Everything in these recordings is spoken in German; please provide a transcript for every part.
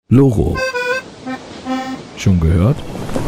Loro. Schon gehört?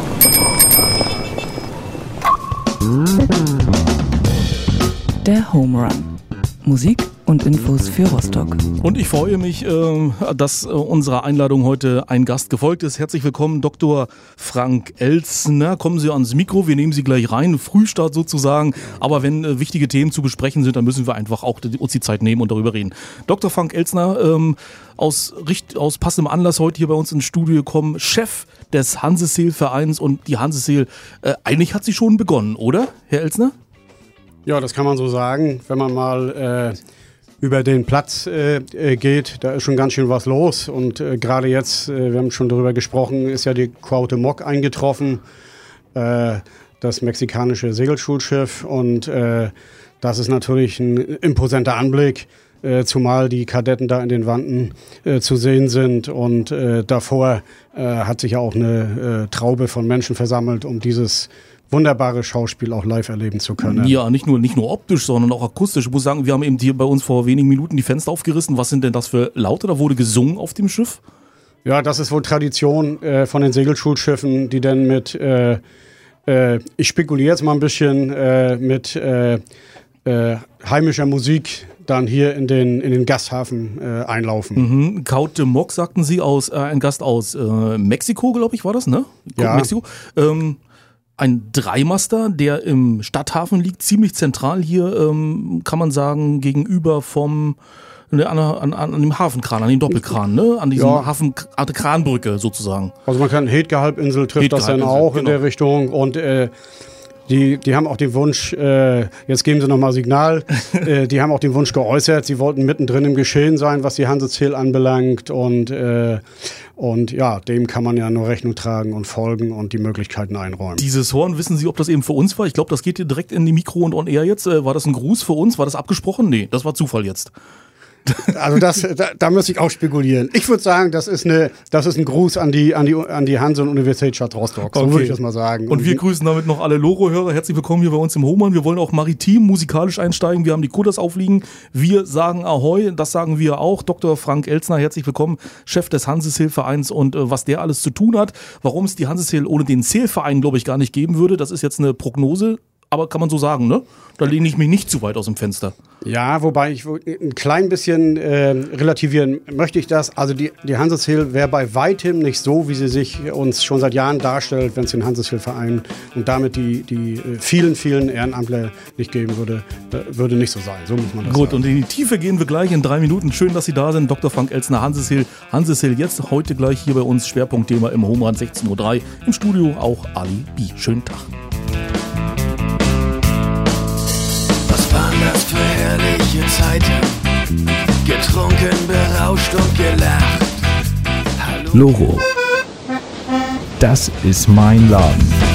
Der Home Run. Musik und Infos für Rostock. Und ich freue mich, dass unserer Einladung heute ein Gast gefolgt ist. Herzlich willkommen, Dr. Frank Elstner. Kommen Sie ans Mikro, wir nehmen Sie gleich rein. Frühstart sozusagen. Aber wenn wichtige Themen zu besprechen sind, dann müssen wir einfach auch uns die Zeit nehmen und darüber reden. Dr. Frank Elstner, aus passendem Anlass heute hier bei uns ins Studio gekommen, Chef des Hanseseel-Vereins. Und die Hanseseel, eigentlich hat sie schon begonnen, oder, Herr Elstner? Ja, das kann man so sagen. Wenn man mal über den Platz geht, da ist schon ganz schön was los. Und gerade jetzt, wir haben schon darüber gesprochen, ist ja die Cuauhtémoc eingetroffen, das mexikanische Segelschulschiff. Und das ist natürlich ein imposanter Anblick, zumal die Kadetten da in den Wanden zu sehen sind. Und davor hat sich ja auch eine Traube von Menschen versammelt, um dieses wunderbare Schauspiel auch live erleben zu können. Ja, nicht nur optisch, sondern auch akustisch. Ich muss sagen, wir haben eben hier bei uns vor wenigen Minuten die Fenster aufgerissen. Was sind denn das für Laute? Da wurde gesungen auf dem Schiff? Ja, das ist wohl Tradition von den Segelschulschiffen, die dann mit, ich spekuliere jetzt mal ein bisschen, mit heimischer Musik dann hier in den Gasthafen einlaufen. Cuauhtémoc, sagten Sie, ein Gast aus Mexiko, glaube ich, war das, ne? Ja. Mexiko. Ein Dreimaster, der im Stadthafen liegt, ziemlich zentral hier, kann man sagen, gegenüber an dem Hafenkran, an dem Doppelkran, ne? An diesem Kranbrücke sozusagen. Also man kann Hedge-Halbinsel trifft das dann auch in der Richtung und die haben auch den Wunsch, jetzt geben sie nochmal Signal, die haben auch den Wunsch geäußert, sie wollten mittendrin im Geschehen sein, was die Hanseseel anbelangt und ja, dem kann man ja nur Rechnung tragen und folgen und die Möglichkeiten einräumen. Dieses Horn, wissen Sie, ob das eben für uns war? Ich glaube, das geht hier direkt in die Mikro und on air jetzt. War das ein Gruß für uns? War das abgesprochen? Nee, das war Zufall jetzt. Also da müsste ich auch spekulieren. Ich würde sagen, das ist ein Gruß an die Hanse- und Universitätsstadt Rostock. So würde ich das mal sagen. Und wir grüßen damit noch alle Loro-Hörer. Herzlich willkommen hier bei uns im Hohmann. Wir wollen auch maritim, musikalisch einsteigen. Wir haben die Kutters aufliegen. Wir sagen Ahoi, das sagen wir auch. Dr. Frank Elstner, herzlich willkommen, Chef des Hanseseel-Vereins und was der alles zu tun hat. Warum es die Hanseseel ohne den Seel-Verein, glaube ich, gar nicht geben würde, das ist jetzt eine Prognose. Aber kann man so sagen, ne? Da lehne ich mich nicht zu weit aus dem Fenster. Ja, wobei ich ein klein bisschen relativieren möchte ich das. Also die Hanseseel wäre bei weitem nicht so, wie sie sich uns schon seit Jahren darstellt, wenn es den Hanseseel-Verein und damit die vielen, vielen Ehrenamtler nicht geben würde. Würde nicht so sein. So muss man das sagen. Gut, und in die Tiefe gehen wir gleich in 3 Minuten. Schön, dass Sie da sind. Dr. Frank Elstner, Hanseseel. Hanseseel jetzt, heute gleich hier bei uns. Schwerpunktthema im Homerun 16.03 Uhr. Im Studio auch Ali B. Schönen Tag. Was für herrliche Zeiten, getrunken, berauscht und gelacht. Hallo. Loro. Das ist mein Laden.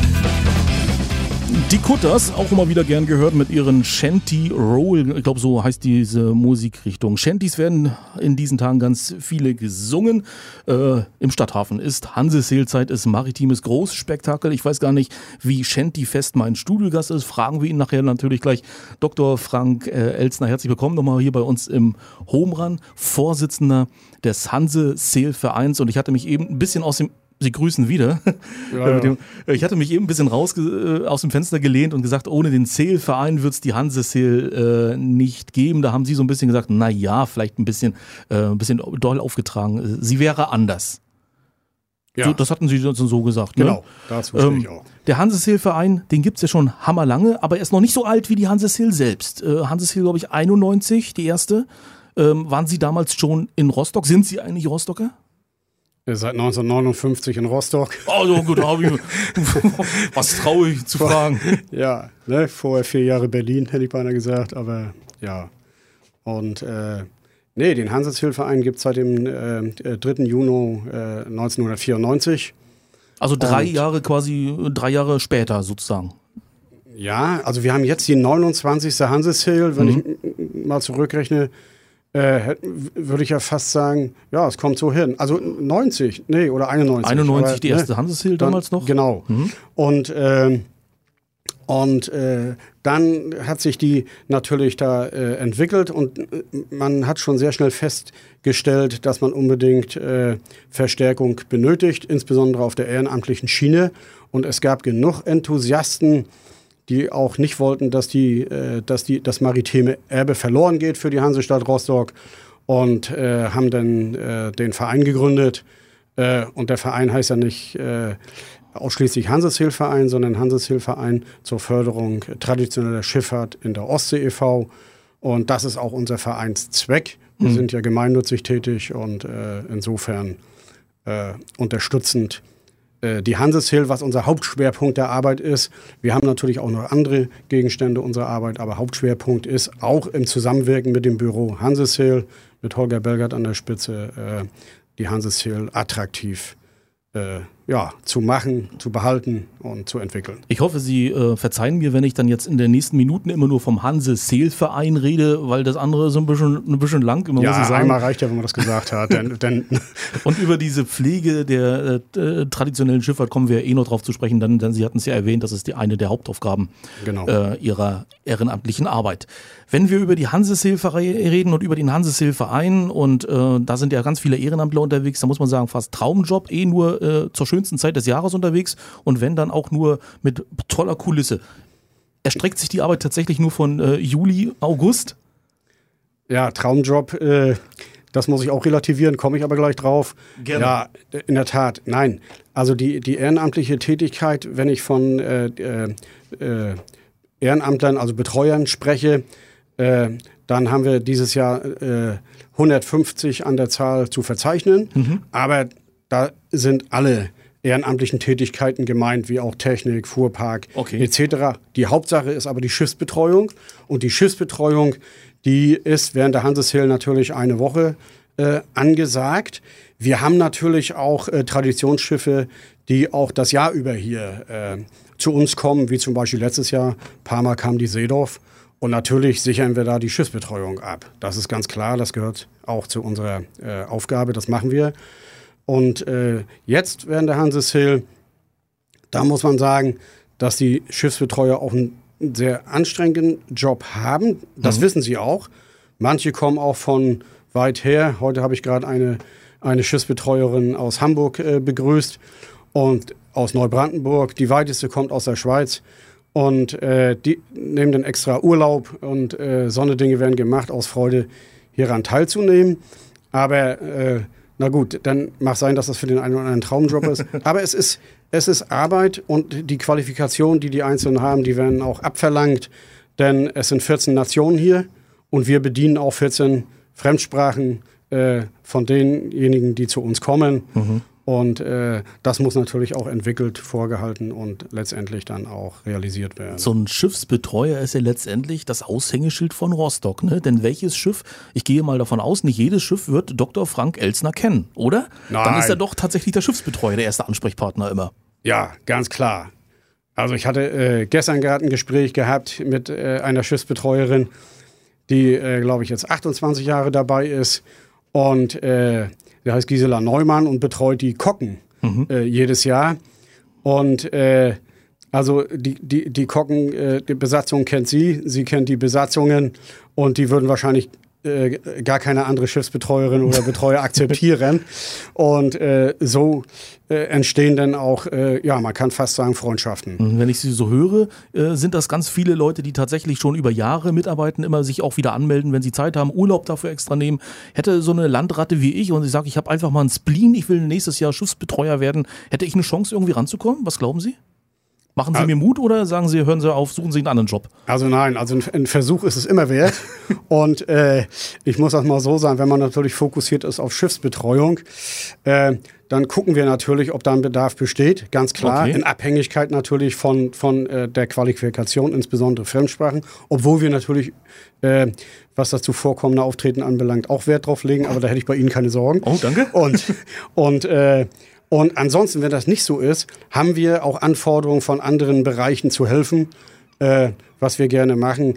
Die Kutters, auch immer wieder gern gehört mit ihren Shanty Roll, ich glaube so heißt diese Musikrichtung. Shantys werden in diesen Tagen ganz viele gesungen. Im Stadthafen ist Hanseseel-Zeit, ist maritimes Großspektakel. Ich weiß gar nicht, wie Shanty-fest mein Studiogast ist. Fragen wir ihn nachher natürlich gleich. Dr. Frank Elstner, herzlich willkommen nochmal hier bei uns im Homerun, Vorsitzender des Hanseseel-Vereins. Und ich hatte mich eben ein bisschen Sie grüßen wieder. Ja. Ich hatte mich eben ein bisschen raus aus dem Fenster gelehnt und gesagt, ohne den Seel-Verein wird es die Hanseseel nicht geben. Da haben Sie so ein bisschen gesagt, na ja, vielleicht ein bisschen doll aufgetragen. Sie wäre anders. Ja. So, das hatten Sie so gesagt. Ne? Genau, das verstehe ich auch. Der Hanseseel-Verein, den gibt es ja schon hammerlange, aber er ist noch nicht so alt wie die Hanseseel selbst. Hanseseel, glaube ich, 91, die erste. Waren Sie damals schon in Rostock? Sind Sie eigentlich Rostocker? Seit 1959 in Rostock. Also gut, was traurig zu fragen. Ja, ne, vorher 4 Jahre Berlin, hätte ich beinahe gesagt, aber ja. Und den Hanseseel-Verein gibt es seit dem 3. Juni 1994. Also 3 Jahre quasi, 3 Jahre später sozusagen. Ja, also wir haben jetzt die 29. Hanseseel, wenn ich mal zurückrechne, würde ich ja fast sagen, ja, es kommt so hin. Also 90, oder 91. 91 aber, die erste Hanseseel damals noch? Genau. Und Und dann hat sich die natürlich da entwickelt und man hat schon sehr schnell festgestellt, dass man unbedingt Verstärkung benötigt, insbesondere auf der ehrenamtlichen Schiene. Und es gab genug Enthusiasten, die auch nicht wollten, dass das maritime Erbe verloren geht für die Hansestadt Rostock und haben dann den Verein gegründet. Und der Verein heißt ja nicht ausschließlich Hanseshilverein, sondern Hanseshilverein zur Förderung traditioneller Schifffahrt in der Ostsee e.V. Und das ist auch unser Vereinszweck. Wir sind ja gemeinnützig tätig und insofern unterstützend die Hanseshilfe, was unser Hauptschwerpunkt der Arbeit ist. Wir haben natürlich auch noch andere Gegenstände unserer Arbeit, aber Hauptschwerpunkt ist auch im Zusammenwirken mit dem Büro Hanseshilfe, mit Holger Belgert an der Spitze, die Hanseshilfe attraktiv zu machen, zu behalten und zu entwickeln. Ich hoffe, Sie verzeihen mir, wenn ich dann jetzt in den nächsten Minuten immer nur vom Hanse-Sail-Verein rede, weil das andere so ein bisschen lang immer, muss ich sagen. Einmal reicht ja, wenn man das gesagt hat. Und über diese Pflege der traditionellen Schifffahrt kommen wir noch drauf zu sprechen, denn Sie hatten es ja erwähnt, das ist eine der Hauptaufgaben Ihrer ehrenamtlichen Arbeit. Wenn wir über die Hanse-Sail reden und über den Hanse-Sail-Verein und da sind ja ganz viele Ehrenamtler unterwegs, da muss man sagen, fast Traumjob, nur zur schönsten Zeit des Jahres unterwegs und wenn dann auch nur mit toller Kulisse. Erstreckt sich die Arbeit tatsächlich nur von Juli, August? Ja, Traumjob, das muss ich auch relativieren, komme ich aber gleich drauf. Gerne. Ja, in der Tat, nein. Also die ehrenamtliche Tätigkeit, wenn ich von Ehrenamtlern, also Betreuern spreche, dann haben wir dieses Jahr 150 an der Zahl zu verzeichnen. Aber da sind alle ehrenamtlichen Tätigkeiten gemeint, wie auch Technik, Fuhrpark etc. Die Hauptsache ist aber die Schiffsbetreuung. Und die Schiffsbetreuung, die ist während der Hanseshilfe natürlich eine Woche angesagt. Wir haben natürlich auch Traditionsschiffe, die auch das Jahr über hier zu uns kommen, wie zum Beispiel letztes Jahr. Ein paar Mal kam die Seedorf. Und natürlich sichern wir da die Schiffsbetreuung ab. Das ist ganz klar, das gehört auch zu unserer Aufgabe, das machen wir. Und jetzt während der Hanseshilfe, da muss man sagen, dass die Schiffsbetreuer auch einen sehr anstrengenden Job haben. Das wissen sie auch. Manche kommen auch von weit her. Heute habe ich gerade eine Schiffsbetreuerin aus Hamburg begrüßt und aus Neubrandenburg. Die weiteste kommt aus der Schweiz. Und die nehmen dann extra Urlaub und so eine Dinge werden gemacht, aus Freude hieran teilzunehmen. Aber na gut, dann mag sein, dass das für den einen oder anderen Traumjob ist. Aber es ist Arbeit und die Qualifikationen, die Einzelnen haben, die werden auch abverlangt. Denn es sind 14 Nationen hier und wir bedienen auch 14 Fremdsprachen von denjenigen, die zu uns kommen. Und das muss natürlich auch entwickelt, vorgehalten und letztendlich dann auch realisiert werden. So ein Schiffsbetreuer ist ja letztendlich das Aushängeschild von Rostock, ne? Denn welches Schiff, ich gehe mal davon aus, nicht jedes Schiff wird Dr. Frank Elstner kennen, oder? Nein. Dann ist er doch tatsächlich der Schiffsbetreuer, der erste Ansprechpartner immer. Ja, ganz klar. Also ich hatte gestern gerade ein Gespräch gehabt mit einer Schiffsbetreuerin, die, glaube ich, jetzt 28 Jahre dabei ist und der heißt Gisela Neumann und betreut die Kocken jedes Jahr. Und also die Kocken, die Besatzung kennt sie kennt die Besatzungen und die würden wahrscheinlich gar keine andere Schiffsbetreuerin oder Betreuer akzeptieren. Und so entstehen dann auch, man kann fast sagen, Freundschaften. Wenn ich Sie so höre, sind das ganz viele Leute, die tatsächlich schon über Jahre mitarbeiten, immer sich auch wieder anmelden, wenn sie Zeit haben, Urlaub dafür extra nehmen. Hätte so eine Landratte wie ich und ich sage, ich habe einfach mal einen Spleen, ich will nächstes Jahr Schiffsbetreuer werden, hätte ich eine Chance, irgendwie ranzukommen? Was glauben Sie? Machen Sie mir Mut oder sagen Sie, hören Sie auf, suchen Sie einen anderen Job? Also nein, also ein Versuch ist es immer wert. Und ich muss das mal so sagen, wenn man natürlich fokussiert ist auf Schiffsbetreuung, dann gucken wir natürlich, ob da ein Bedarf besteht, ganz klar, in Abhängigkeit natürlich von der Qualifikation, insbesondere Fremdsprachen, obwohl wir natürlich, was das zuvorkommende Auftreten anbelangt, auch Wert drauf legen, aber da hätte ich bei Ihnen keine Sorgen. Oh, danke. Und ansonsten, wenn das nicht so ist, haben wir auch Anforderungen von anderen Bereichen zu helfen, was wir gerne machen.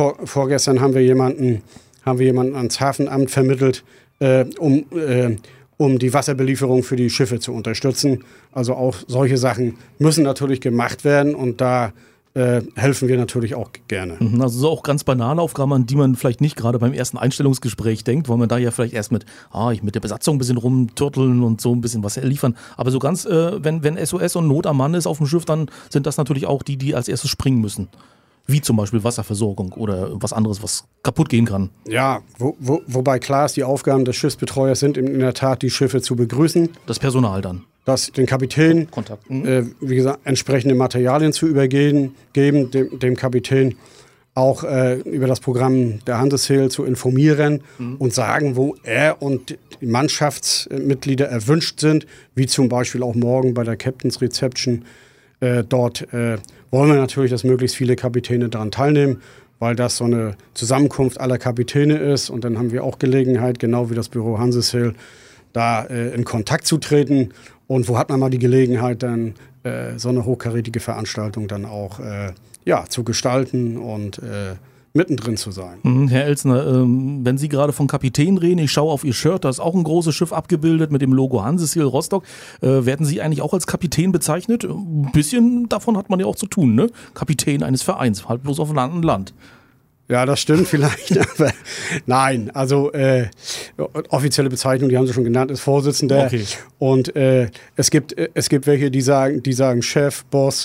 Vorgestern haben wir jemanden ans Hafenamt vermittelt, um um die Wasserbelieferung für die Schiffe zu unterstützen. Also auch solche Sachen müssen natürlich gemacht werden und da helfen wir natürlich auch gerne. Also so auch ganz banale Aufgaben, an die man vielleicht nicht gerade beim ersten Einstellungsgespräch denkt, weil man da ja vielleicht erst mit der Besatzung ein bisschen rumturteln und so ein bisschen was liefern. Aber so ganz, wenn SOS und Not am Mann ist auf dem Schiff, dann sind das natürlich auch die als erstes springen müssen. Wie zum Beispiel Wasserversorgung oder was anderes, was kaputt gehen kann. Ja, wobei klar ist, die Aufgaben des Schiffsbetreuers sind in der Tat, die Schiffe zu begrüßen. Das Personal dann. Den Kapitän, Kontakt. Wie gesagt, entsprechende Materialien zu geben, dem Kapitän auch über das Programm der Hansesail zu informieren und sagen, wo er und die Mannschaftsmitglieder erwünscht sind, wie zum Beispiel auch morgen bei der Captain's Reception. Dort wollen wir natürlich, dass möglichst viele Kapitäne daran teilnehmen, weil das so eine Zusammenkunft aller Kapitäne ist. Und dann haben wir auch Gelegenheit, genau wie das Büro Hansesail, da in Kontakt zu treten. Und wo hat man mal die Gelegenheit, dann so eine hochkarätige Veranstaltung dann auch zu gestalten und mittendrin zu sein. Herr Elstner, wenn Sie gerade von Kapitän reden, ich schaue auf Ihr Shirt, da ist auch ein großes Schiff abgebildet mit dem Logo Hansesail Rostock. Werden Sie eigentlich auch als Kapitän bezeichnet? Ein bisschen davon hat man ja auch zu tun, ne? Kapitän eines Vereins, halt bloß auf einem anderen Land. Ja, das stimmt vielleicht, aber nein, also offizielle Bezeichnung, die haben Sie schon genannt, ist Vorsitzender. Okay. Und es gibt welche, die sagen Chef, Boss,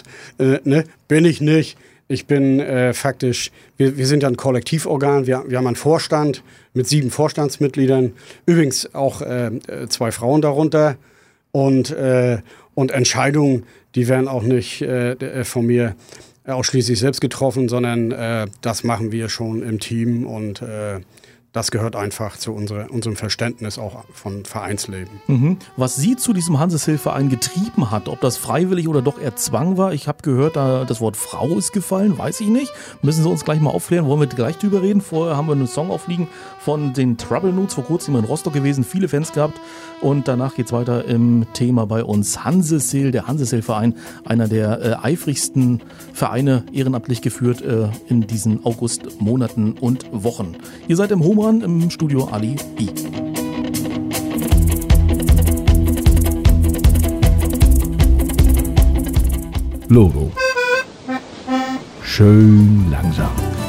bin ich nicht. Ich bin faktisch, wir sind ja ein Kollektivorgan, wir haben einen Vorstand mit 7 Vorstandsmitgliedern, übrigens auch 2 Frauen darunter und Entscheidungen, die werden auch nicht von mir ausschließlich selbst getroffen, sondern das machen wir schon im Team und das gehört einfach zu unserem Verständnis auch von Vereinsleben. Was Sie zu diesem Hansesail-Verein getrieben hat, ob das freiwillig oder doch eher Zwang war, ich habe gehört, das Wort Frau ist gefallen, weiß ich nicht. Müssen Sie uns gleich mal aufklären, wollen wir gleich drüber reden. Vorher haben wir einen Song aufliegen von den Trouble Notes, vor kurzem in Rostock gewesen, viele Fans gehabt. Und danach geht es weiter im Thema bei uns Hansesail, der Hansesail-Verein, einer der eifrigsten Vereine, ehrenamtlich geführt in diesen Augustmonaten und Wochen. Ihr seid im Home Run, im Studio Ali B. Logo. Schön langsam.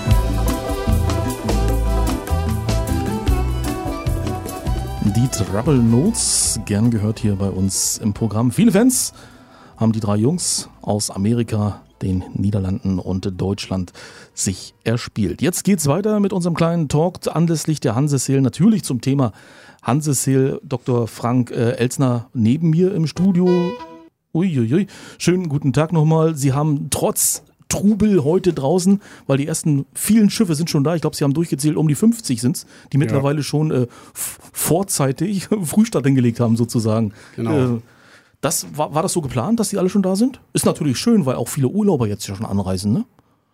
Die Trouble Notes, gern gehört hier bei uns im Programm. Viele Fans haben die 3 Jungs aus Amerika, den Niederlanden und Deutschland sich erspielt. Jetzt geht's weiter mit unserem kleinen Talk anlässlich der Hansesail, natürlich zum Thema Hansesail. Dr. Frank Elstner neben mir im Studio. Uiuiui, schönen guten Tag nochmal. Sie haben trotz Trubel heute draußen, weil die ersten vielen Schiffe sind schon da. Ich glaube, Sie haben durchgezählt, um die 50 sind es, die mittlerweile schon vorzeitig Frühstart hingelegt haben sozusagen. Genau. War das so geplant, dass die alle schon da sind? Ist natürlich schön, weil auch viele Urlauber jetzt ja schon anreisen, ne?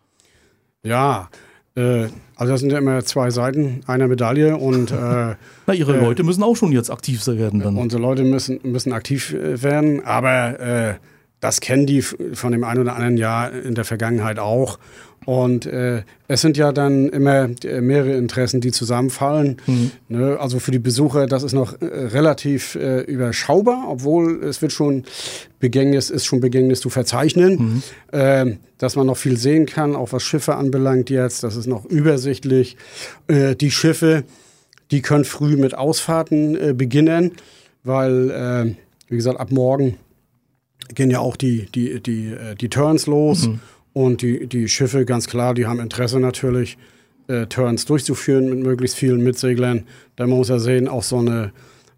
Ja, also das sind ja immer 2 Seiten einer Medaille und Ihre Leute müssen auch schon jetzt aktiv werden dann. Unsere Leute müssen aktiv werden, aber das kennen die von dem einen oder anderen Jahr in der Vergangenheit auch. Und es sind ja dann immer mehrere Interessen, die zusammenfallen. Ne? Also für die Besucher, das ist noch relativ überschaubar, obwohl es ist schon Begängnis zu verzeichnen. Dass man noch viel sehen kann, auch was Schiffe anbelangt jetzt. Das ist noch übersichtlich. Die Schiffe, die können früh mit Ausfahrten beginnen, weil, wie gesagt, ab morgen gehen ja auch die Turns los. Und die Schiffe, ganz klar, die haben Interesse natürlich, Turns durchzuführen mit möglichst vielen Mitseglern. Da muss man sehen, auch so eine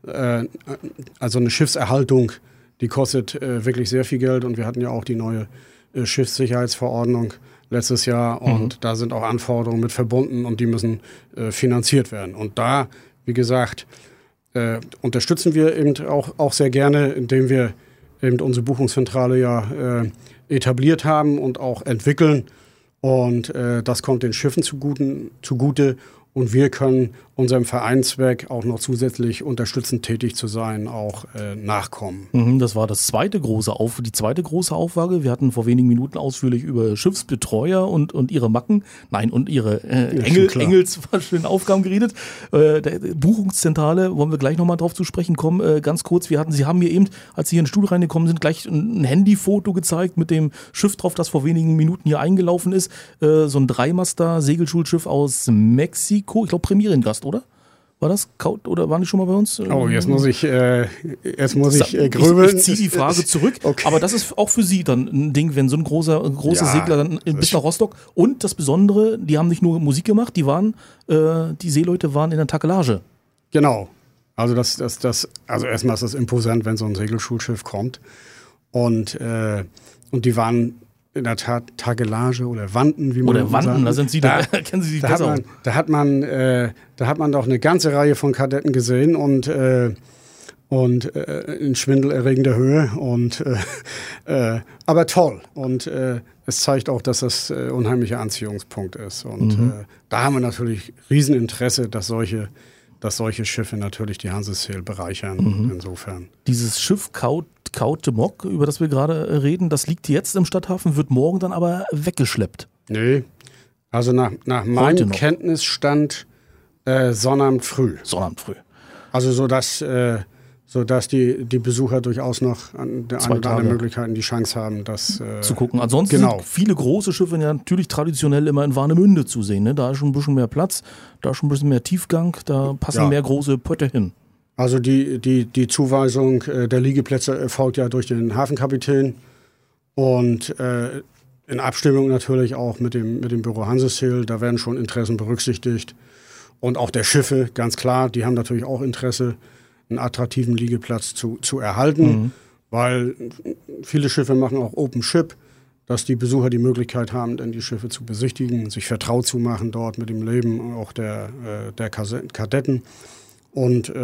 Schiffserhaltung, die kostet wirklich sehr viel Geld. Und wir hatten ja auch die neue Schiffssicherheitsverordnung letztes Jahr. Und da sind auch Anforderungen mit verbunden und die müssen finanziert werden. Und da, wie gesagt, unterstützen wir eben auch sehr gerne, indem wir eben unsere Buchungszentrale ja etabliert haben und auch entwickeln. Und das kommt den Schiffen zugute und wir können unserem Vereinszweck auch noch zusätzlich unterstützend tätig zu sein, auch nachkommen. Das war die zweite große Auflage. Wir hatten vor wenigen Minuten ausführlich über Schiffsbetreuer und ihre Macken, und ihre engelsverschönen Aufgaben geredet. Der Buchungszentrale wollen wir gleich nochmal drauf zu sprechen kommen. Ganz kurz, Sie haben mir eben, als Sie hier in den Studio reingekommen sind, gleich ein Handyfoto gezeigt mit dem Schiff drauf, das vor wenigen Minuten hier eingelaufen ist. So ein Dreimaster-Segelschulschiff aus Mexiko. Ich glaube, Premierengast, oder? War das? Oder waren die schon mal bei uns? Oh, jetzt muss ich grübeln. Ich ziehe die Frage zurück. Okay. Aber das ist auch für Sie dann ein Ding, wenn so ein großer Segler dann bis nach Rostock. Und das Besondere, die haben nicht nur Musik gemacht, die Seeleute waren in der Takelage. Genau. Also also erstmal ist das imposant, wenn so ein Segelschulschiff kommt. Und die waren in der Tat Takelage oder Wanden, wie man sagt. Oder Wanden, da sind Sie, da kennen Sie sich besser aus. Da hat man doch eine ganze Reihe von Kadetten gesehen und in schwindelerregender Höhe aber toll. Und es zeigt auch, dass das ein unheimlicher Anziehungspunkt ist. Und da haben wir natürlich Rieseninteresse, dass solche Schiffe natürlich die Hanse-Sail bereichern, insofern. Dieses Schiff Kautemok, über das wir gerade reden, das liegt jetzt im Stadthafen, wird morgen dann aber weggeschleppt. Nee, also nach meinem Kenntnisstand Sonnabend früh. Also sodass die Besucher durchaus noch an der einen oder anderen Möglichkeiten die Chance haben, das zu gucken. Ansonsten sind viele große Schiffe ja natürlich traditionell immer in Warnemünde zu sehen. Ne? Da ist schon ein bisschen mehr Platz, da ist schon ein bisschen mehr Tiefgang, da passen mehr große Pötte hin. Also die Zuweisung der Liegeplätze erfolgt ja durch den Hafenkapitän und in Abstimmung natürlich auch mit dem Büro Hanse-Sail. Da werden schon Interessen berücksichtigt. Und auch der Schiffe, ganz klar, die haben natürlich auch Interesse, einen attraktiven Liegeplatz zu erhalten, weil viele Schiffe machen auch Open Ship, dass die Besucher die Möglichkeit haben, dann die Schiffe zu besichtigen, sich vertraut zu machen dort mit dem Leben auch der Kadetten. Und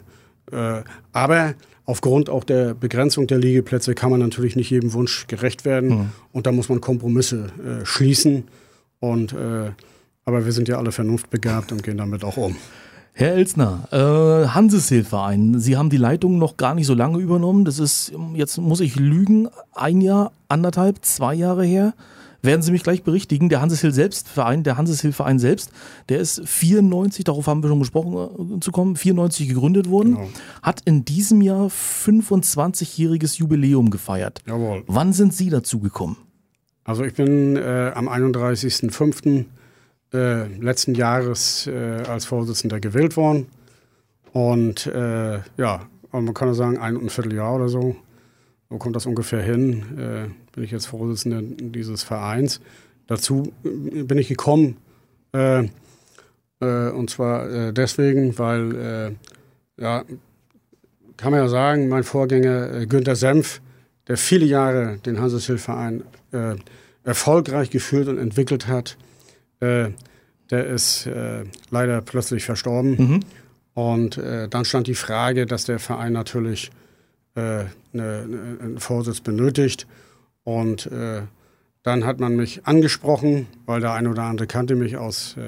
aber aufgrund auch der Begrenzung der Liegeplätze kann man natürlich nicht jedem Wunsch gerecht werden und da muss man Kompromisse schließen. Aber wir sind ja alle vernunftbegabt und gehen damit auch um. Herr Elsner, Hanse-Sail-Verein, Sie haben die Leitung noch gar nicht so lange übernommen. Das ist, jetzt muss ich lügen, 1 Jahr, 1,5, 2 Jahre her. Werden Sie mich gleich berichtigen. Der Hanse-Sail-Verein selbst, der ist 94, darauf haben wir schon gesprochen, 94 gegründet worden, hat in diesem Jahr 25-jähriges Jubiläum gefeiert. Jawohl. Wann sind Sie dazu gekommen? Also ich bin am 31.05. Letzten Jahres als Vorsitzender gewählt worden und man kann ja sagen 1,25 Jahr oder so. So kommt das ungefähr hin. Bin ich jetzt Vorsitzender dieses Vereins. Dazu bin ich gekommen und zwar deswegen, weil kann man ja sagen, mein Vorgänger Günter Senf, der viele Jahre den Hanse-Sail-Verein erfolgreich geführt und entwickelt hat, der ist leider plötzlich verstorben. Und dann stand die Frage, dass der Verein natürlich einen Vorsitz benötigt. Und dann hat man mich angesprochen, weil der eine oder andere kannte mich aus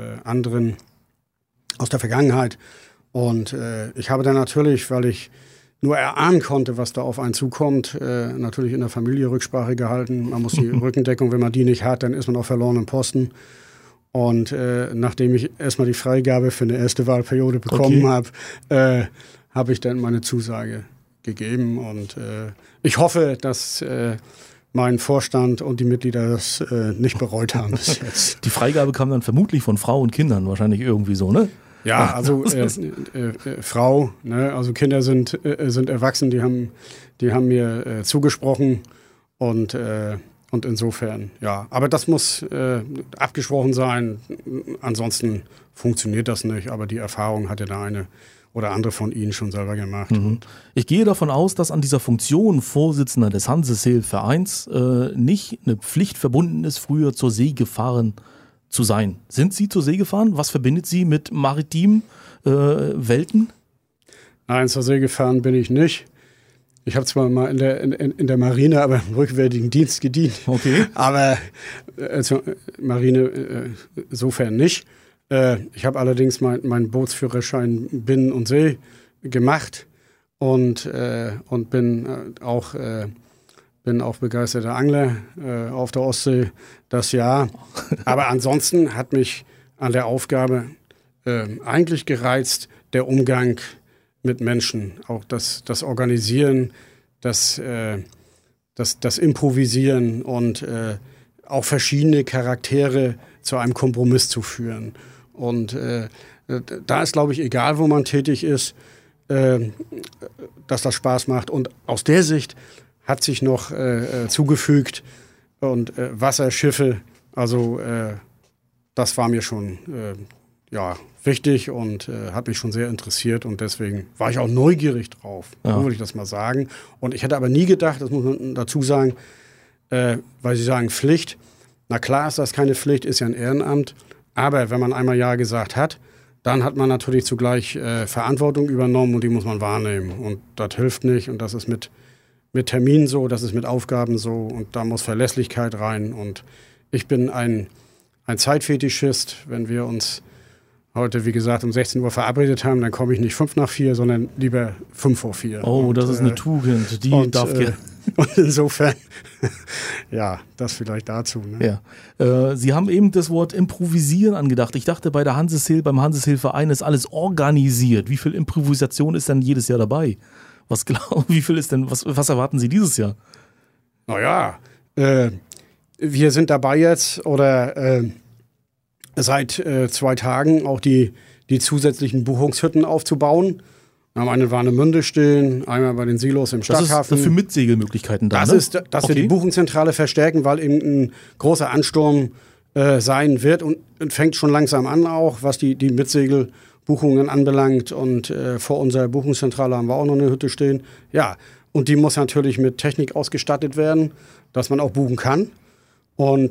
der Vergangenheit. Und ich habe dann natürlich, weil ich nur erahnen konnte, was da auf einen zukommt, natürlich in der Familie Rücksprache gehalten. Man muss die Rückendeckung, wenn man die nicht hat, dann ist man auf verlorenen Posten. Und nachdem ich erstmal die Freigabe für eine erste Wahlperiode bekommen habe, habe ich dann meine Zusage gegeben. Und ich hoffe, dass mein Vorstand und die Mitglieder das nicht bereut haben bis jetzt. Die Freigabe kam dann vermutlich von Frau und Kindern wahrscheinlich irgendwie so, ne? Ja, also Frau, ne, also Kinder sind erwachsen, die haben mir zugesprochen und insofern, ja. Aber das muss abgesprochen sein, ansonsten funktioniert das nicht, aber die Erfahrung hat ja der eine oder andere von Ihnen schon selber gemacht. Ich gehe davon aus, dass an dieser Funktion Vorsitzender des Hanse-Sail-Vereins nicht eine Pflicht verbunden ist, früher zur See gefahren zu sein. Sind Sie zur See gefahren? Was verbindet Sie mit maritimen Welten? Nein, zur See gefahren bin ich nicht. Ich habe zwar mal in der Marine, aber im rückwärtigen Dienst gedient. Okay. Aber zur Marine insofern nicht. Ich habe allerdings meinen Bootsführerschein Binnen- und See gemacht und bin auch begeisterter Angler auf der Ostsee das Jahr. Aber ansonsten hat mich an der Aufgabe eigentlich gereizt der Umgang mit Menschen, auch das Organisieren, das Improvisieren und auch verschiedene Charaktere zu einem Kompromiss zu führen. Und da ist, glaube ich, egal, wo man tätig ist, dass das Spaß macht. Und aus der Sicht hat sich noch zugefügt und Wasserschiffe, also das war mir schon wichtig und hat mich schon sehr interessiert und deswegen war ich auch neugierig drauf, so würde ich das mal sagen. Und ich hätte aber nie gedacht, das muss man dazu sagen, weil Sie sagen Pflicht, na klar ist das keine Pflicht, ist ja ein Ehrenamt, aber wenn man einmal Ja gesagt hat, dann hat man natürlich zugleich Verantwortung übernommen und die muss man wahrnehmen und das hilft nicht und das ist mit Terminen so, das ist mit Aufgaben so und da muss Verlässlichkeit rein und ich bin ein Zeitfetischist, wenn wir uns heute, wie gesagt, um 16 Uhr verabredet haben, dann komme ich nicht 5:04, sondern lieber 5:04. Oh, das ist eine Tugend, die darf gerne. Und insofern, ja, das vielleicht dazu. Ne? Ja. Sie haben eben das Wort improvisieren angedacht. Ich dachte, beim Hanseshill-Verein ist alles organisiert. Wie viel Improvisation ist denn jedes Jahr dabei? Wie viel ist denn, was erwarten Sie dieses Jahr? Naja, wir sind dabei jetzt oder seit 2 Tagen auch die zusätzlichen Buchungshütten aufzubauen. Wir haben eine in Warnemünde stehen, einmal bei den Silos im Stadthafen. Das ist für Mitsegelmöglichkeiten da, Das ist, dass wir die Buchungszentrale verstärken, weil eben ein großer Ansturm sein wird und fängt schon langsam an auch, was die Mitsegelbuchungen anbelangt. Und vor unserer Buchungszentrale haben wir auch noch eine Hütte stehen. Ja, und die muss natürlich mit Technik ausgestattet werden, dass man auch buchen kann. Und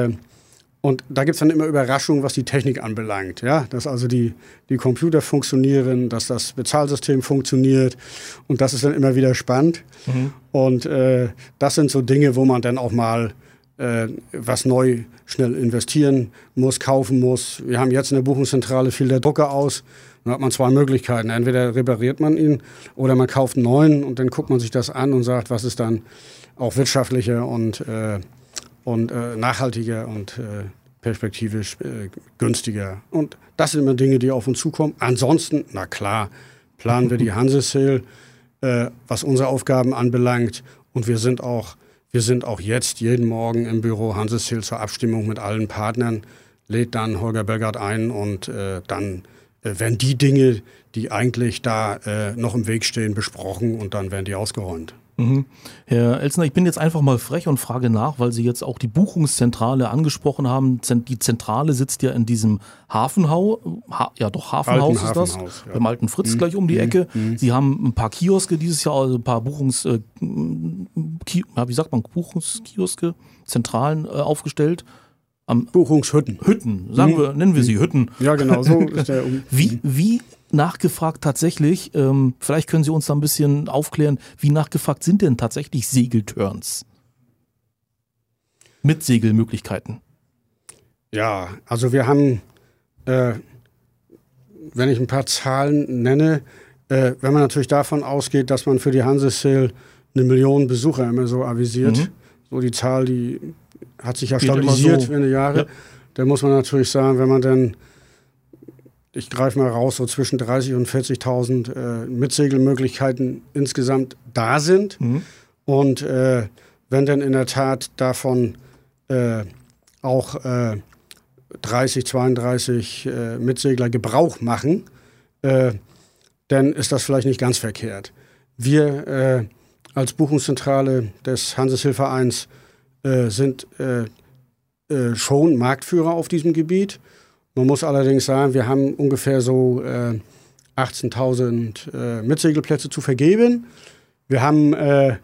da gibt es dann immer Überraschungen, was die Technik anbelangt. Ja? Dass also die Computer funktionieren, dass das Bezahlsystem funktioniert. Und das ist dann immer wieder spannend. Mhm. Und das sind so Dinge, wo man dann auch mal was neu schnell investieren muss, kaufen muss. Wir haben jetzt in der Buchungszentrale fiel der Drucker aus. Dann hat man 2 Möglichkeiten. Entweder repariert man ihn oder man kauft einen neuen und dann guckt man sich das an und sagt, was ist dann auch wirtschaftlicher und nachhaltiger und perspektivisch günstiger. Und das sind immer Dinge, die auf uns zukommen. Ansonsten, na klar, planen wir die Hanseshill, was unsere Aufgaben anbelangt. Und wir sind auch jetzt jeden Morgen im Büro Hanseshill zur Abstimmung mit allen Partnern, lädt dann Holger Belgard ein und dann werden die Dinge, die eigentlich da noch im Weg stehen, besprochen und dann werden die ausgeräumt. Mhm. Herr Elsner, ich bin jetzt einfach mal frech und frage nach, weil Sie jetzt auch die Buchungszentrale angesprochen haben. Die Zentrale sitzt ja in diesem Hafenhaus ist das, ja. Beim alten Fritz gleich um die Ecke. Sie haben ein paar Kioske dieses Jahr, also ein paar Buchungskioske, Zentralen aufgestellt. Buchungshütten. Nennen wir sie Hütten. Ja, genau, so ist der. Wie nachgefragt tatsächlich, vielleicht können Sie uns da ein bisschen aufklären, wie nachgefragt sind denn tatsächlich Segelturns? Mit Segelmöglichkeiten. Ja, also wir haben, wenn ich ein paar Zahlen nenne, wenn man natürlich davon ausgeht, dass man für die Hanseshill 1 Million Besucher immer so avisiert, so die Zahl, die hat sich ja stabilisiert so in den Jahren. Ja. Da muss man natürlich sagen, wenn man dann, ich greife mal raus, so zwischen 30.000 und 40.000 Mitsegelmöglichkeiten insgesamt da sind. Und wenn dann in der Tat davon auch 30, 32 Mitsegler Gebrauch machen, dann ist das vielleicht nicht ganz verkehrt. Wir als Buchungszentrale des Hanseshill-Vereins sind schon Marktführer auf diesem Gebiet. Man muss allerdings sagen, wir haben ungefähr so 18.000 Mitsegelplätze zu vergeben. Wir haben,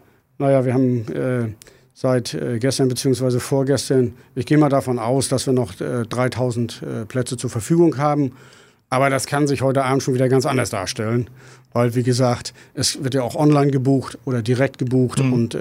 seit gestern bzw. vorgestern, ich gehe mal davon aus, dass wir noch 3.000 Plätze zur Verfügung haben. Aber das kann sich heute Abend schon wieder ganz anders darstellen. Weil, wie gesagt, es wird ja auch online gebucht oder direkt gebucht. Und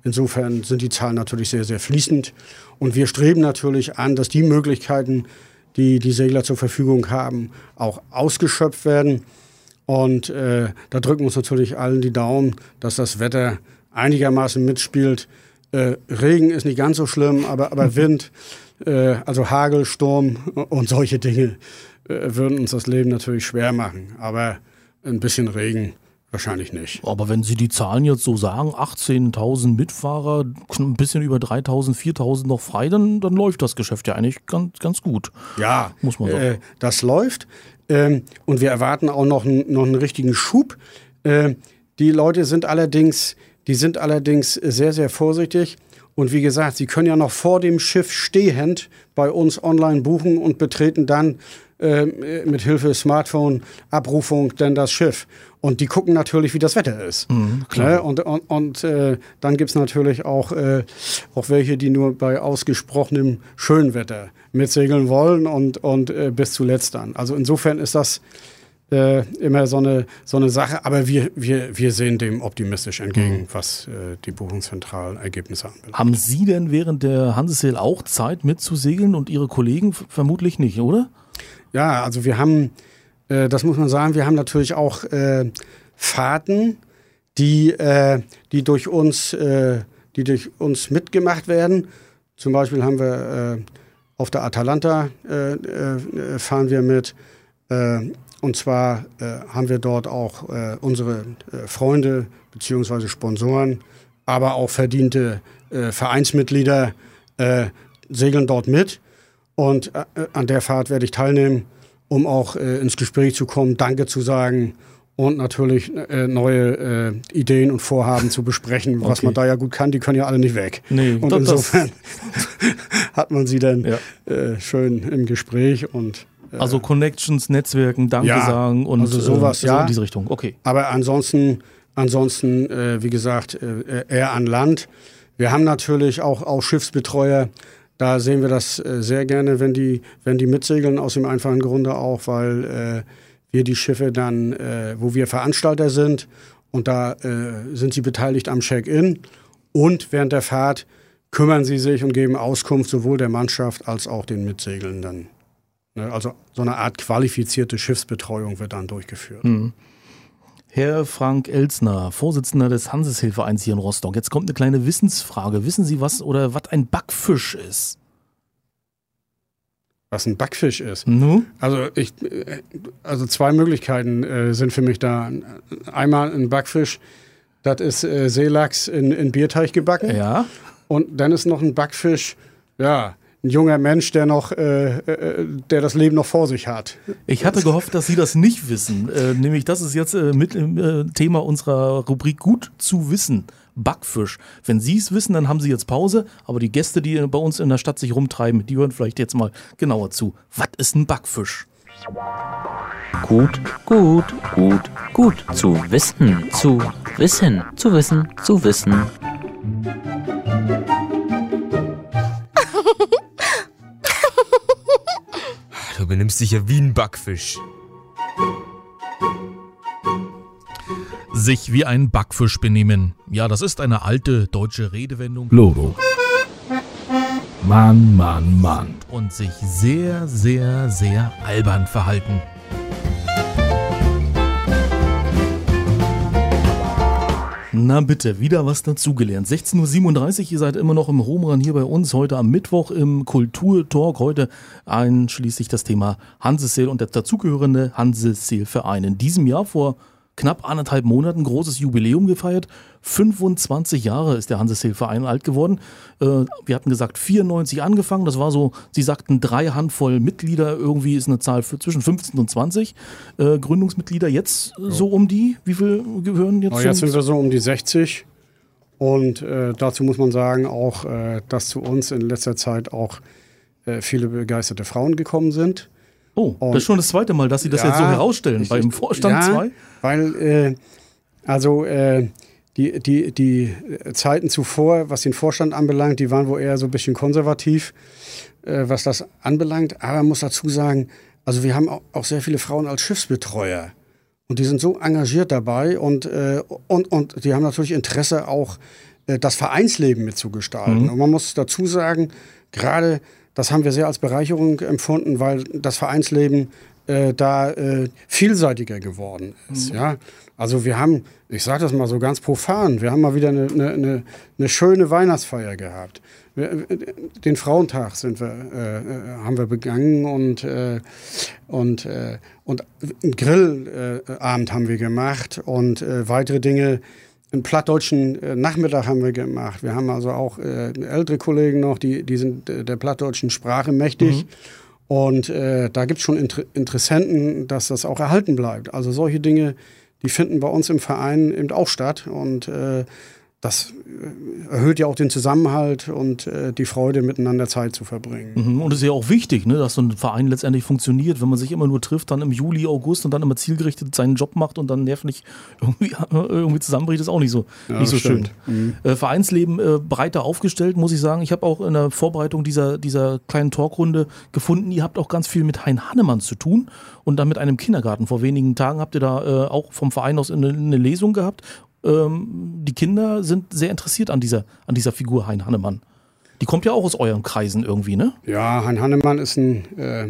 insofern sind die Zahlen natürlich sehr, sehr fließend. Und wir streben natürlich an, dass die Möglichkeiten, die die Segler zur Verfügung haben, auch ausgeschöpft werden. Und da drücken wir uns natürlich allen die Daumen, dass das Wetter einigermaßen mitspielt. Regen ist nicht ganz so schlimm, aber Wind, also Hagel, Sturm und solche Dinge würden uns das Leben natürlich schwer machen. Aber ein bisschen Regen wahrscheinlich nicht. Aber wenn Sie die Zahlen jetzt so sagen, 18.000 Mitfahrer, ein bisschen über 3.000, 4.000 noch frei, dann läuft das Geschäft ja eigentlich ganz gut. Ja, muss man sagen. Das läuft. Und wir erwarten auch noch einen richtigen Schub. Die Leute sind allerdings sehr, sehr vorsichtig. Und wie gesagt, sie können ja noch vor dem Schiff stehend bei uns online buchen und betreten dann mit Hilfe Smartphone-Abrufung dann das Schiff. Und die gucken natürlich, wie das Wetter ist. Klar. Und dann gibt es natürlich auch welche, die nur bei ausgesprochenem schönen Wetter mitsegeln wollen und bis zuletzt dann. Also insofern ist das immer so eine Sache, aber wir sehen dem optimistisch entgegen, was die buchungszentralen Ergebnisse anbelangt. Haben Sie denn während der Hansesail auch Zeit mitzusegeln und Ihre Kollegen vermutlich nicht, oder? Ja, also wir haben, das muss man sagen, wir haben natürlich auch Fahrten, die durch uns mitgemacht werden. Zum Beispiel haben wir auf der Atalanta fahren wir mit. Und zwar haben wir dort auch unsere Freunde bzw. Sponsoren, aber auch verdiente Vereinsmitglieder segeln dort mit. Und an der Fahrt werde ich teilnehmen, um auch ins Gespräch zu kommen, Danke zu sagen und natürlich neue Ideen und Vorhaben zu besprechen, was man da ja gut kann. Die können ja alle nicht weg. Nee, und insofern hat man sie dann schön im Gespräch und also Connections, Netzwerken, Danke sagen und also sowas, so in diese Richtung. Okay. Aber ansonsten wie gesagt, eher an Land. Wir haben natürlich auch Schiffsbetreuer. Da sehen wir das sehr gerne, wenn die mitsegeln, aus dem einfachen Grunde auch, weil wir die Schiffe dann, wo wir Veranstalter sind, und da sind sie beteiligt am Check-in und während der Fahrt kümmern sie sich und geben Auskunft sowohl der Mannschaft als auch den Mitsegelnden. Also so eine Art qualifizierte Schiffsbetreuung wird dann durchgeführt. Herr Frank Elsner, Vorsitzender des Hansesail-Vereins hier in Rostock. Jetzt kommt eine kleine Wissensfrage. Wissen Sie, was ein Backfisch ist? Was ein Backfisch ist? Also zwei Möglichkeiten sind für mich da. Einmal ein Backfisch, das ist Seelachs in Bierteig gebacken. Ja. Und dann ist noch ein Backfisch, ein junger Mensch, der das Leben noch vor sich hat. Ich hatte gehofft, dass Sie das nicht wissen. Nämlich, das ist jetzt mit im Thema unserer Rubrik Gut zu wissen. Backfisch. Wenn Sie es wissen, dann haben Sie jetzt Pause. Aber die Gäste, die bei uns in der Stadt sich rumtreiben, die hören vielleicht jetzt mal genauer zu. Was ist ein Backfisch? Gut zu wissen, zu wissen. Du benimmst dich ja wie ein Backfisch. Sich wie ein Backfisch benehmen. Ja, das ist eine alte deutsche Redewendung. Loro. Mann. Und sich sehr, sehr, sehr albern verhalten. Na bitte, wieder was dazugelernt. 16.37 Uhr, ihr seid immer noch im Home Run hier bei uns, heute am Mittwoch im Kulturtalk. Heute einschließlich das Thema Hansesail und der dazugehörende Hansesail-Verein. In diesem Jahr vor knapp 1,5 Monaten großes Jubiläum gefeiert. 25 Jahre ist der Hansesail-Verein alt geworden. Wir hatten gesagt 94 angefangen. Das war so, Sie sagten 3 Handvoll Mitglieder. Irgendwie ist eine Zahl für zwischen 15 und 20 Gründungsmitglieder. Jetzt so um die, wie viel gehören jetzt? Jetzt sind wir so um die 60. Und dazu muss man sagen auch, dass zu uns in letzter Zeit auch viele begeisterte Frauen gekommen sind. Oh, das ist schon das zweite Mal, dass Sie das jetzt so herausstellen, beim Vorstand 2? Weil, die Zeiten zuvor, was den Vorstand anbelangt, die waren wohl eher so ein bisschen konservativ, was das anbelangt. Aber man muss dazu sagen, also wir haben auch sehr viele Frauen als Schiffsbetreuer. Und die sind so engagiert dabei und die haben natürlich Interesse auch, das Vereinsleben mitzugestalten. Und man muss dazu sagen, gerade das haben wir sehr als Bereicherung empfunden, weil das Vereinsleben da vielseitiger geworden ist. Ja? Also wir haben, ich sage das mal so ganz profan, wir haben mal wieder eine schöne Weihnachtsfeier gehabt. Den Frauentag haben wir begangen und einen Grillabend haben wir gemacht und weitere Dinge. Einen plattdeutschen Nachmittag haben wir gemacht. Wir haben also auch ältere Kollegen noch, die sind der plattdeutschen Sprache mächtig. Und da gibt es schon Interessenten, dass das auch erhalten bleibt. Also solche Dinge, die finden bei uns im Verein eben auch statt. Und das erhöht ja auch den Zusammenhalt und die Freude, miteinander Zeit zu verbringen. Und es ist ja auch wichtig, ne, dass so ein Verein letztendlich funktioniert. Wenn man sich immer nur trifft, dann im Juli, August und dann immer zielgerichtet seinen Job macht und dann nervlich irgendwie zusammenbricht, ist auch nicht so schön. Vereinsleben breiter aufgestellt, muss ich sagen. Ich habe auch in der Vorbereitung dieser kleinen Talkrunde gefunden, ihr habt auch ganz viel mit Hein Hannemann zu tun und dann mit einem Kindergarten. Vor wenigen Tagen habt ihr da auch vom Verein aus eine Lesung gehabt. Die Kinder sind sehr interessiert an dieser Figur Hein Hannemann. Die kommt ja auch aus euren Kreisen irgendwie, ne? Ja, Hein Hannemann ist ein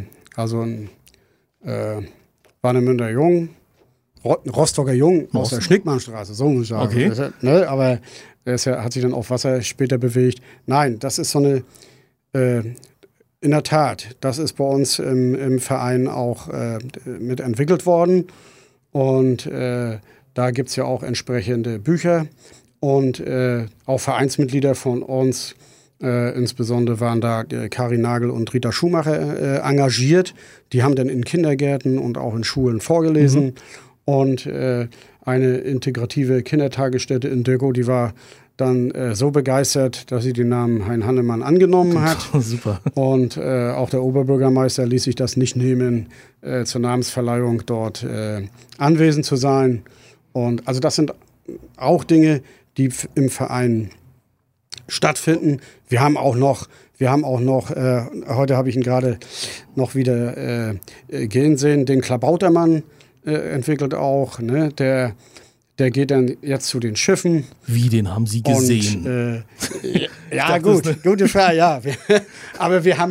Warnemünder Jung, Rostocker Jung aus der Schnickmannstraße, so muss ich sagen. Okay. Ne, aber hat sich dann auf Wasser später bewegt. Nein, das ist so eine, in der Tat, das ist bei uns im Verein auch mit entwickelt worden und da gibt es ja auch entsprechende Bücher und auch Vereinsmitglieder von uns, insbesondere waren da Karin Nagel und Rita Schumacher engagiert. Die haben dann in Kindergärten und auch in Schulen vorgelesen. Und eine integrative Kindertagesstätte in Dögow, die war dann so begeistert, dass sie den Namen Hein Hannemann angenommen hat. Super. Und auch der Oberbürgermeister ließ sich das nicht nehmen, zur Namensverleihung dort anwesend zu sein. Und also das sind auch Dinge, die im Verein stattfinden. Wir haben auch noch, heute habe ich ihn gerade noch wieder gehen sehen, den Klabautermann entwickelt auch, ne? Der geht dann jetzt zu den Schiffen. Wie, den haben Sie gesehen? Und, ja, gute Frage, ja. Aber wir haben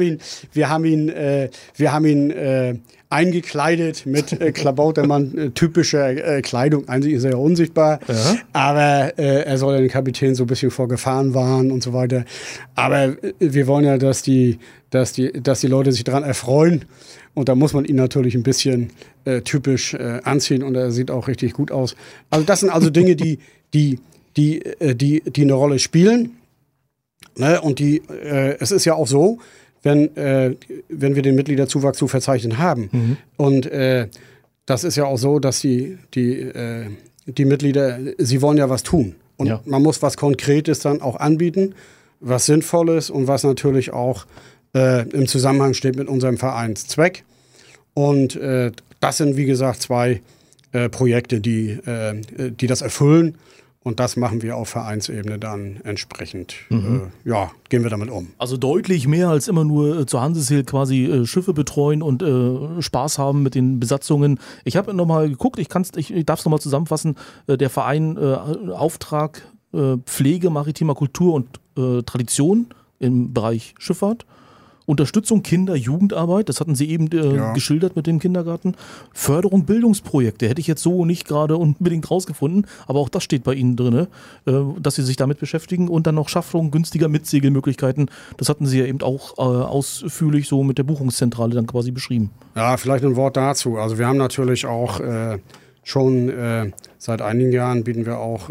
ihn eingekleidet mit Klabautermann typischer Kleidung. Eigentlich ist er ja unsichtbar, aber er soll den Kapitän so ein bisschen vor Gefahren warnen und so weiter. Aber wir wollen ja, dass die Leute sich daran erfreuen. Und da muss man ihn natürlich ein bisschen typisch anziehen und er sieht auch richtig gut aus. Also das sind also Dinge, die eine Rolle spielen. Ne? Und es ist ja auch so, wenn wir den Mitgliederzuwachs zu verzeichnen haben. Und das ist ja auch so, dass die Mitglieder, sie wollen ja was tun. Und man muss was Konkretes dann auch anbieten, was Sinnvolles und was natürlich auch im Zusammenhang steht mit unserem Vereinszweck. Und das sind, wie gesagt, 2 Projekte, die das erfüllen. Und das machen wir auf Vereinsebene dann entsprechend, gehen wir damit um. Also deutlich mehr als immer nur zur Hanseshill quasi Schiffe betreuen und Spaß haben mit den Besatzungen. Ich habe nochmal geguckt, ich darf es nochmal zusammenfassen. Der Verein Auftrag Pflege maritimer Kultur und Tradition im Bereich Schifffahrt. Unterstützung Kinder-, Jugendarbeit, das hatten Sie eben geschildert mit dem Kindergarten. Förderung Bildungsprojekte, hätte ich jetzt so nicht gerade unbedingt rausgefunden, aber auch das steht bei Ihnen drin, dass Sie sich damit beschäftigen. Und dann noch Schaffung günstiger Mitsegelmöglichkeiten, das hatten Sie ja eben auch ausführlich so mit der Buchungszentrale dann quasi beschrieben. Ja, vielleicht ein Wort dazu. Also wir haben natürlich auch schon seit einigen Jahren bieten wir auch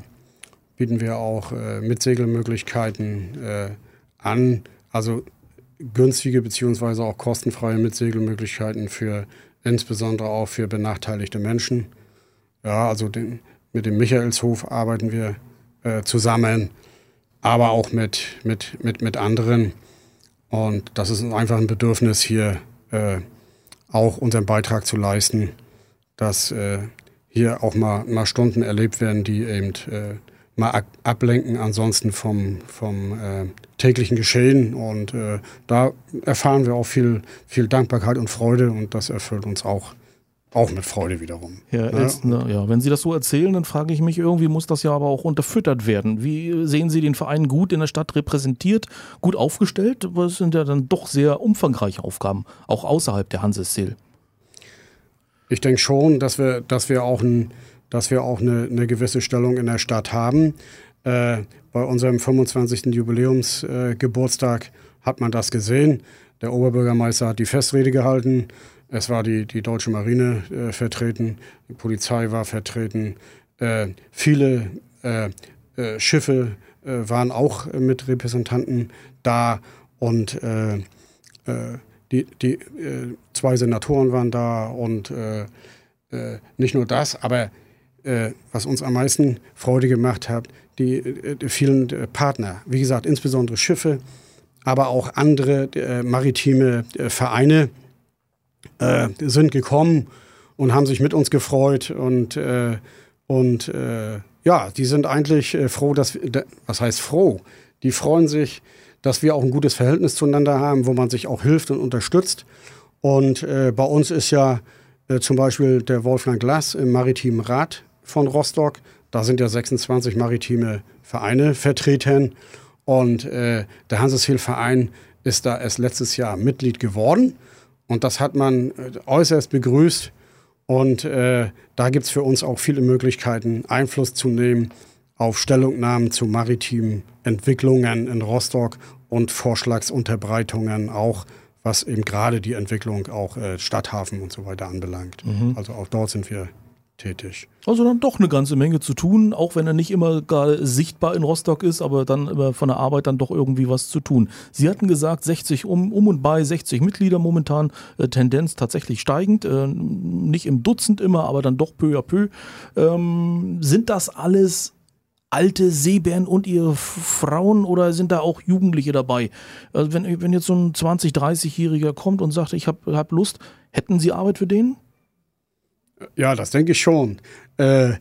Mitsegelmöglichkeiten an, also günstige bzw. auch kostenfreie Mitsegelmöglichkeiten insbesondere auch für benachteiligte Menschen. Ja, also mit dem Michaelshof arbeiten wir zusammen, aber auch mit anderen. Und das ist einfach ein Bedürfnis hier, auch unseren Beitrag zu leisten, dass hier auch mal Stunden erlebt werden, die eben mal ablenken ansonsten vom täglichen Geschehen. Und da erfahren wir auch viel Dankbarkeit und Freude und das erfüllt uns auch auch mit Freude wiederum. Herr Elstner, ja, wenn Sie das so erzählen, dann frage ich mich, irgendwie muss das ja aber auch unterfüttert werden. Wie sehen Sie den Verein gut in der Stadt repräsentiert, gut aufgestellt? Aber es sind ja dann doch sehr umfangreiche Aufgaben, auch außerhalb der Hanseseel. Ich denke schon, dass wir auch eine gewisse Stellung in der Stadt haben. Bei unserem 25. Jubiläumsgeburtstag hat man das gesehen. Der Oberbürgermeister hat die Festrede gehalten. Es war die Deutsche Marine vertreten, die Polizei war vertreten. Viele Schiffe waren auch mit Repräsentanten da und die 2 Senatoren waren da und nicht nur das, aber was uns am meisten Freude gemacht hat, die vielen Partner, wie gesagt, insbesondere Schiffe, aber auch andere maritime Vereine sind gekommen und haben sich mit uns gefreut und ja, die sind eigentlich froh, was heißt froh? Die freuen sich, dass wir auch ein gutes Verhältnis zueinander haben, wo man sich auch hilft und unterstützt. Und bei uns ist ja zum Beispiel der Wolfgang Glass im Maritimen Rat von Rostock. Da sind ja 26 maritime Vereine vertreten. Und der Hanseseel-Verein ist da erst letztes Jahr Mitglied geworden. Und das hat man äußerst begrüßt. Und da gibt es für uns auch viele Möglichkeiten, Einfluss zu nehmen auf Stellungnahmen zu maritimen Entwicklungen in Rostock und Vorschlagsunterbreitungen auch, was eben gerade die Entwicklung auch Stadthafen und so weiter anbelangt. Also auch dort sind wir tätig. Also dann doch eine ganze Menge zu tun, auch wenn er nicht immer gar sichtbar in Rostock ist, aber dann immer von der Arbeit dann doch irgendwie was zu tun. Sie hatten gesagt, 60 um und bei 60 Mitglieder momentan, Tendenz tatsächlich steigend, nicht im Dutzend immer, aber dann doch peu à peu. Sind das alles alte Seebären und ihre Frauen oder sind da auch Jugendliche dabei? Also wenn jetzt so ein 20-, 30-Jähriger kommt und sagt, ich hab Lust, hätten Sie Arbeit für den? Ja, das denke ich schon. Also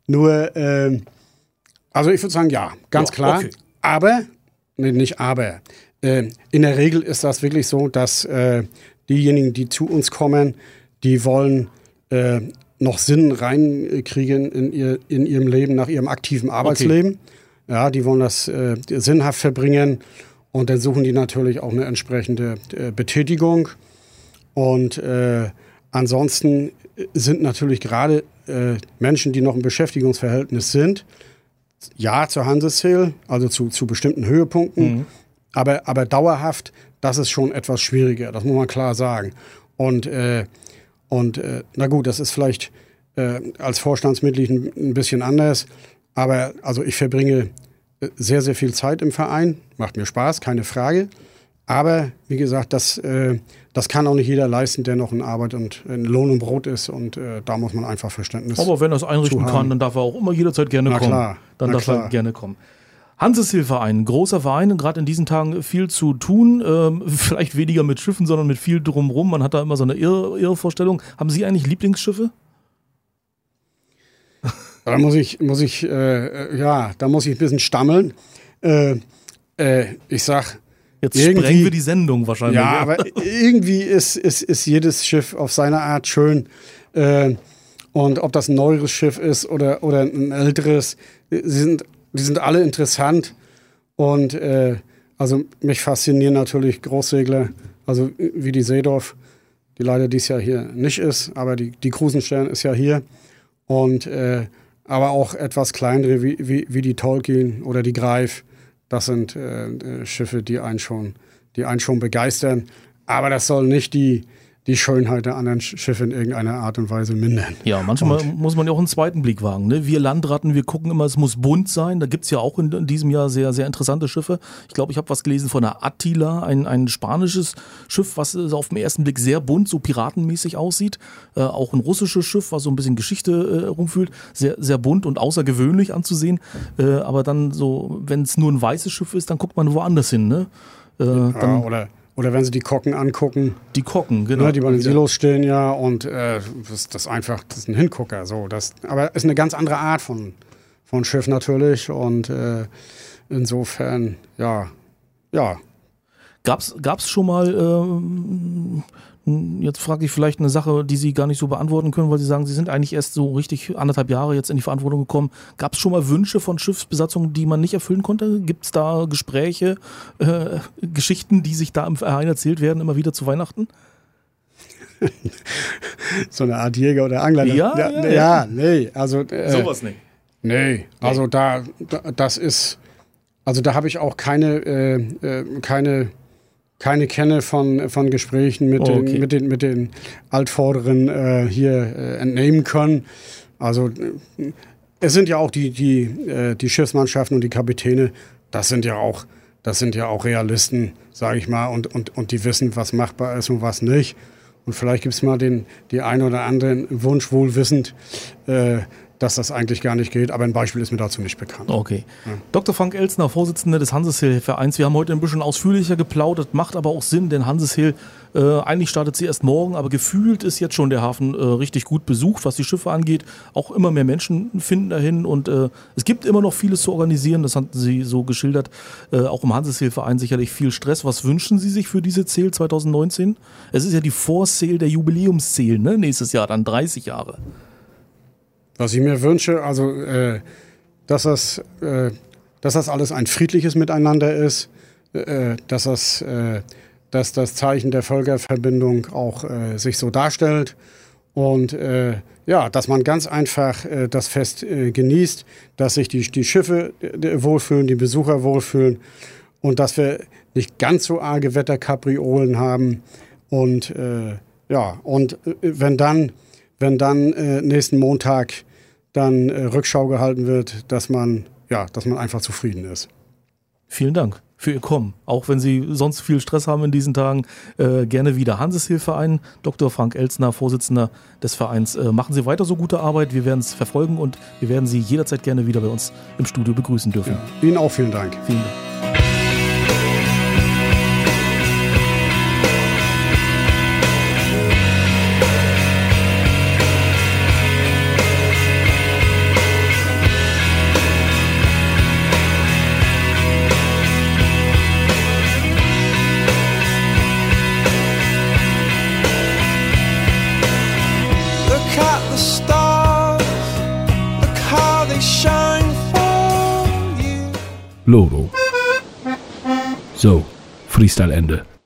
ich würde sagen, ja, ganz klar. Okay. Aber, nicht aber. In der Regel ist das wirklich so, dass diejenigen, die zu uns kommen, die wollen noch Sinn reinkriegen in ihrem Leben, nach ihrem aktiven Arbeitsleben. Okay. Ja, die wollen das sinnhaft verbringen und dann suchen die natürlich auch eine entsprechende Betätigung. Und ansonsten sind natürlich gerade Menschen, die noch im Beschäftigungsverhältnis sind, ja zur Hanseseel, also zu bestimmten Höhepunkten, aber dauerhaft, das ist schon etwas schwieriger, das muss man klar sagen. Und na gut, das ist vielleicht als Vorstandsmitglied ein bisschen anders, aber also ich verbringe sehr, sehr viel Zeit im Verein, macht mir Spaß, keine Frage. Aber wie gesagt, das kann auch nicht jeder leisten, der noch in Arbeit und in Lohn und Brot ist. Und da muss man einfach Verständnis haben. Aber wenn er es einrichten kann, dann darf er auch immer jederzeit gerne kommen. Klar, dann darf er gerne kommen. Hanseseel-Verein, großer Verein, gerade in diesen Tagen viel zu tun. Vielleicht weniger mit Schiffen, sondern mit viel drumherum. Man hat da immer so eine Irrvorstellung. Haben Sie eigentlich Lieblingsschiffe? Da muss ich ein bisschen stammeln. Ich sag, jetzt sprengen wir die Sendung wahrscheinlich. Ja, aber irgendwie ist jedes Schiff auf seine Art schön. Und ob das ein neueres Schiff ist oder ein älteres, die sind alle interessant. Und also mich faszinieren natürlich Großsegler, also wie die Seedorf, die leider dies Jahr hier nicht ist, aber die Krusenstern ist ja hier. Und aber auch etwas kleinere wie die Tolkien oder die Greif. Das sind Schiffe, die einen schon begeistern. Aber das soll nicht die Schönheit der anderen Schiffe in irgendeiner Art und Weise mindern. Ja, manchmal muss man ja auch einen zweiten Blick wagen. Ne? Wir Landratten, wir gucken immer, es muss bunt sein. Da gibt es ja auch in diesem Jahr sehr, sehr interessante Schiffe. Ich glaube, ich habe was gelesen von der Attila, ein spanisches Schiff, was auf den ersten Blick sehr bunt, so piratenmäßig aussieht. Auch ein russisches Schiff, was so ein bisschen Geschichte rumfühlt. Sehr, sehr bunt und außergewöhnlich anzusehen. Aber dann so, wenn es nur ein weißes Schiff ist, dann guckt man woanders hin. Ne? Oder wenn Sie die Kocken angucken. Die Kocken, genau. Ne, die bei den Silos stehen ja und das ist ein Hingucker. So, aber es ist eine ganz andere Art von Schiff natürlich und insofern, ja. Gab's schon mal Jetzt frage ich vielleicht eine Sache, die Sie gar nicht so beantworten können, weil Sie sagen, Sie sind eigentlich erst so richtig 1,5 Jahre jetzt in die Verantwortung gekommen. Gab es schon mal Wünsche von Schiffsbesatzungen, die man nicht erfüllen konnte? Gibt es da Gespräche, Geschichten, die sich da im Verein erzählt werden, immer wieder zu Weihnachten? So eine Art Jäger oder Angler. Ja. Nee. Also, sowas nicht. Nee, also da habe ich auch keine Kenne von Gesprächen mit den Altvorderen hier entnehmen können. Also es sind ja auch die Schiffsmannschaften und die Kapitäne, das sind ja auch Realisten, sage ich mal, und die wissen, was machbar ist und was nicht. Und vielleicht gibt es mal die einen oder anderen Wunsch wohlwissend, dass das eigentlich gar nicht geht, aber ein Beispiel ist mir dazu nicht bekannt. Okay. Ja. Dr. Frank Elstner, Vorsitzender des Hanseshill-Vereins. Wir haben heute ein bisschen ausführlicher geplaudert, macht aber auch Sinn, denn Hanseshill, eigentlich startet sie erst morgen, aber gefühlt ist jetzt schon der Hafen richtig gut besucht, was die Schiffe angeht. Auch immer mehr Menschen finden dahin und es gibt immer noch vieles zu organisieren, das hatten Sie so geschildert. Auch im Hanseshill-Verein sicherlich viel Stress. Was wünschen Sie sich für diese Sail 2019? Es ist ja die Vorsail der Jubiläumssail, ne? Nächstes Jahr, dann 30 Jahre. Was ich mir wünsche, also dass das alles ein friedliches Miteinander ist, dass das Zeichen der Völkerverbindung auch sich so darstellt und dass man ganz einfach das Fest genießt, dass sich die Schiffe wohlfühlen, die Besucher wohlfühlen und dass wir nicht ganz so arge Wetterkapriolen haben und wenn dann nächsten Montag dann Rückschau gehalten wird, dass man einfach zufrieden ist. Vielen Dank für Ihr Kommen. Auch wenn Sie sonst viel Stress haben in diesen Tagen, gerne wieder. Hanseshill-Verein, Dr. Frank Elstner, Vorsitzender des Vereins. Machen Sie weiter so gute Arbeit. Wir werden es verfolgen und wir werden Sie jederzeit gerne wieder bei uns im Studio begrüßen dürfen. Ja. Ihnen auch vielen Dank. Vielen Dank. Loro. So, Freestyle Ende.